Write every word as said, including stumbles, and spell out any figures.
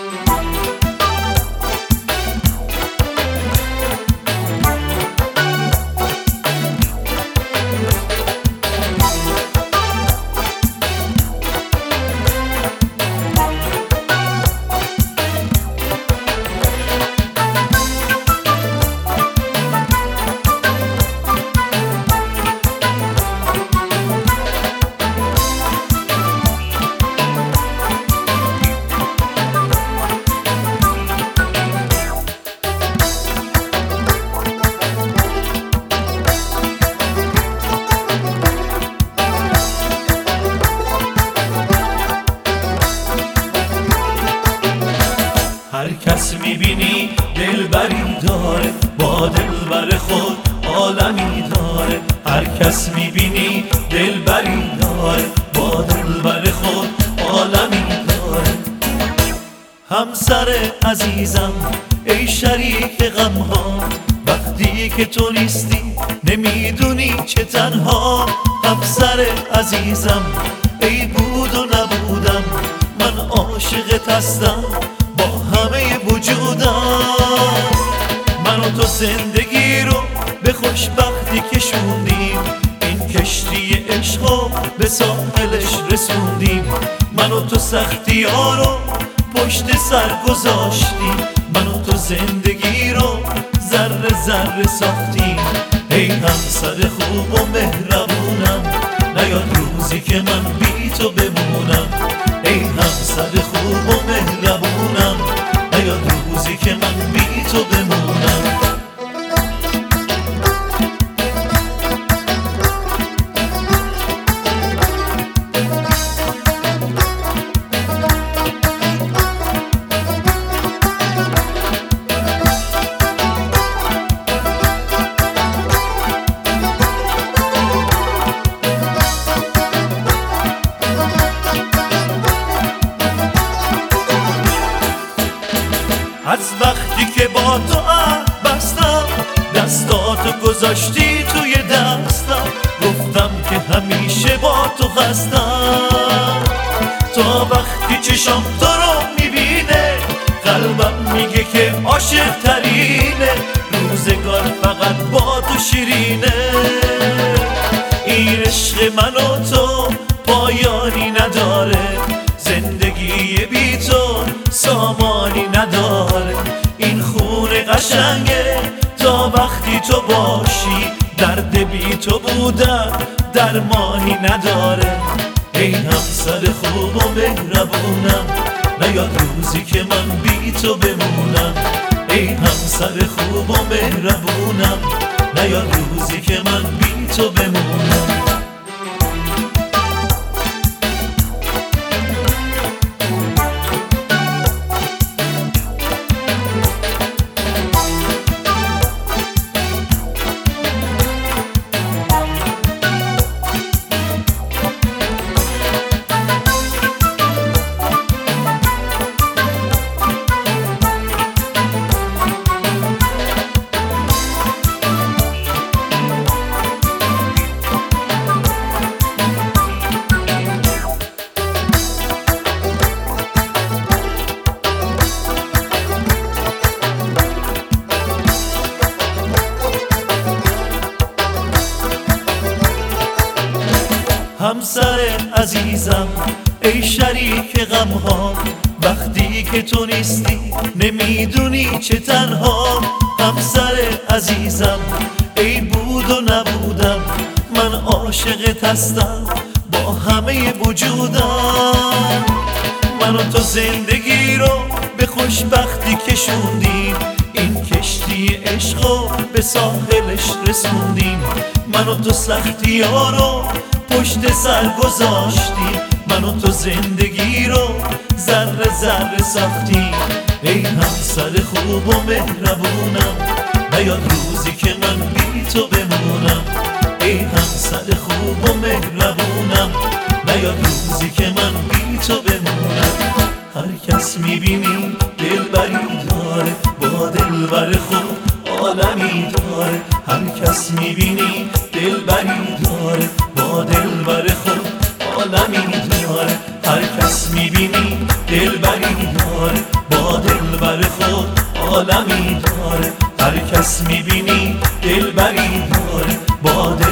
هر کس میبینی دلبری داره، با دلبر خود عالمی داره. هر کس میبینی دلبری داره، با دلبر خود عالمی داره. همسر عزیزم ای شریک غمها، وقتی که تو نیستی نمیدونی چه تنها. همسر عزیزم ای بود و نبودم، من عاشقت هستم با همه وجودم. من و تو زندگی رو به خوشبختی کشوندیم، این کشتی عشقو به ساحلش رسوندیم. من و تو سختی ها رو پشت سر گذاشتیم، من و تو زندگی رو ذره ذره ساختیم. ای همسر خوب و مهربونم، نیاد روزی که من بی تو بمونم. ای همسر خوب و مهربونم، نیاد روزی که من بی تو بمونم. از وقتی که با تو عهد بستم، دستاتو گذاشتی توی دستم، گفتم که همیشه با تو هستم. تا وقتی چشم تو رو میبینه، قلبم میگه که عاشق ترینه. روزگار فقط با تو شیرینه، این عشق من و تو پایانی نداره. زندگی بی تو سامانی نداره. این خونه قشنگه تا وقتی تو باشی، درد بی تو بودن درمانی نداره. ای همسر خوب و مهربونم، نیاد روزی که من بی تو بمونم. ای همسر خوب و مهربونم، نیاد روزی که من بی تو بمونم. همسر عزیزم ای شریک غمها، وقتی که تو نیستی نمیدونی چه تنها. همسر عزیزم ای بود و نبودم، من عاشقت هستم با همه وجودم. من و تو زندگی رو به خوشبختی کشوندیم، این کشتی عشقو به ساحلش رسوندیم. من و تو سختی ها رو پشت سر گذاشتیم، من و تو زندگی رو ذره ذره ساختیم. ای همسر خوب و مهربونم، نیاد روزی که من بی تو بمونم. ای همسر خوب و مهربونم، نیاد روزی که من بی تو بمونم. هر کس میبینی دلبری داره، با دلبر خود عالمی داره. هر کس میبینی دلبری داره، با دلبر خود عالمی داره. هر کس میبینی دلبری داره، با دلبر خود عالمی داره. هر کس میبینی دلبری داره، با